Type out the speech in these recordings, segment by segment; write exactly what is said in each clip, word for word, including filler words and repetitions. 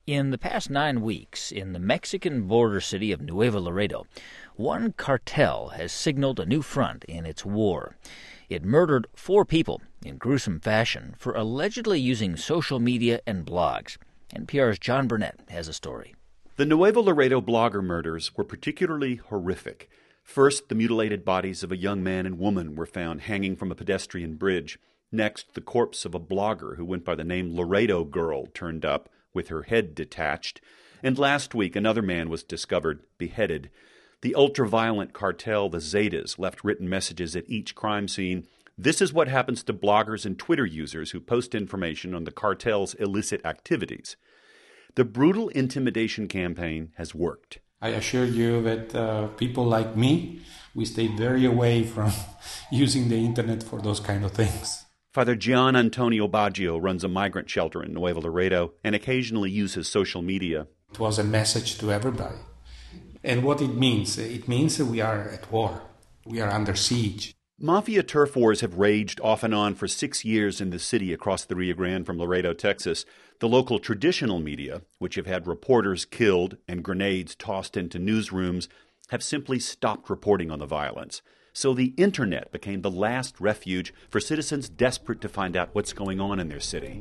In the past nine weeks, in the Mexican border city of Nuevo Laredo, one cartel has signaled a new front in its war. It murdered four people in gruesome fashion for allegedly using social media and blogs. N P R's John Burnett has a story. The Nuevo Laredo blogger murders were particularly horrific. First, the mutilated bodies of a young man and woman were found hanging from a pedestrian bridge. Next, the corpse of a blogger who went by the name Laredo Girl turned up, with her head detached. And last week, another man was discovered beheaded. The ultra-violent cartel, the Zetas, left written messages at each crime scene. This is what happens to bloggers and Twitter users who post information on the cartel's illicit activities. The brutal intimidation campaign has worked. I assure you that uh, people like me, we stay very away from using the internet for those kind of things. Father Gian Antonio Baggio runs a migrant shelter in Nuevo Laredo and occasionally uses social media. It was a message to everybody. And what it means, it means that we are at war. We are under siege. Mafia turf wars have raged off and on for six years in the city across the Rio Grande from Laredo, Texas. The local traditional media, which have had reporters killed and grenades tossed into newsrooms, have simply stopped reporting on the violence. So the internet became the last refuge for citizens desperate to find out what's going on in their city.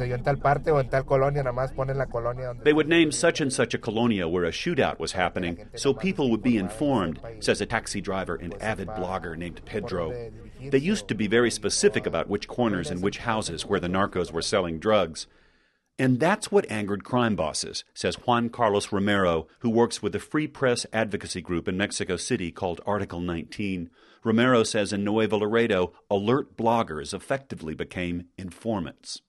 They would name such and such a colonia where a shootout was happening so people would be informed, says a taxi driver and avid blogger named Pedro. They used to be very specific about which corners and which houses where the narcos were selling drugs. And that's what angered crime bosses, says Juan Carlos Romero, who works with a free press advocacy group in Mexico City called Article nineteen. Romero says in Nuevo Laredo, alert bloggers effectively became informants.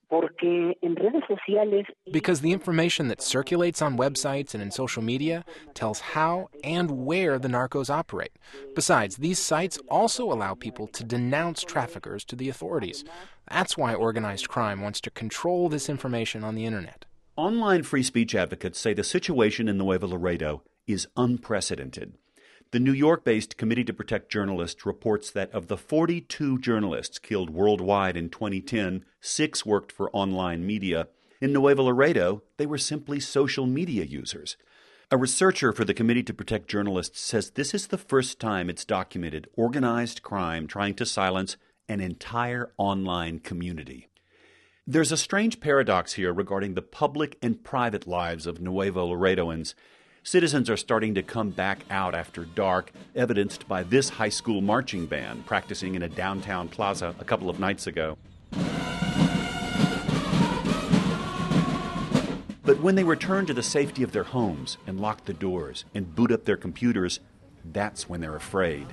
Because the information that circulates on websites and in social media tells how and where the narcos operate. Besides, these sites also allow people to denounce traffickers to the authorities. That's why organized crime wants to control this information on the internet. Online free speech advocates say the situation in Nuevo Laredo is unprecedented. The New York-based Committee to Protect Journalists reports that of the forty-two journalists killed worldwide in twenty ten, six worked for online media. In Nuevo Laredo, they were simply social media users. A researcher for the Committee to Protect Journalists says this is the first time it's documented organized crime trying to silence an entire online community. There's a strange paradox here regarding the public and private lives of Nuevo Laredoans. Citizens are starting to come back out after dark, evidenced by this high school marching band practicing in a downtown plaza a couple of nights ago. But when they return to the safety of their homes and lock the doors and boot up their computers, that's when they're afraid.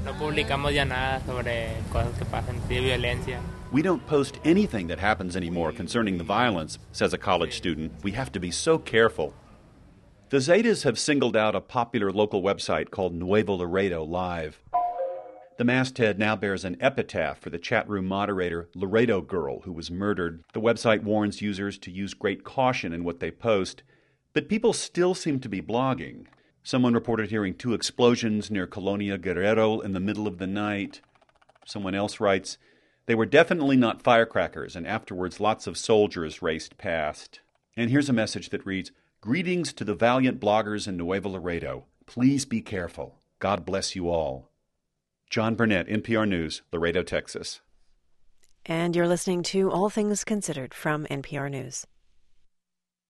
We don't post anything that happens anymore concerning the violence, says a college student. We have to be so careful. The Zetas have singled out a popular local website called Nuevo Laredo Live. The masthead now bears an epitaph for the chat room moderator, Laredo Girl, who was murdered. The website warns users to use great caution in what they post, but people still seem to be blogging. Someone reported hearing two explosions near Colonia Guerrero in the middle of the night. Someone else writes, they were definitely not firecrackers, and afterwards lots of soldiers raced past. And here's a message that reads, greetings to the valiant bloggers in Nuevo Laredo. Please be careful. God bless you all. John Burnett, N P R News, Laredo, Texas. And you're listening to All Things Considered from N P R News.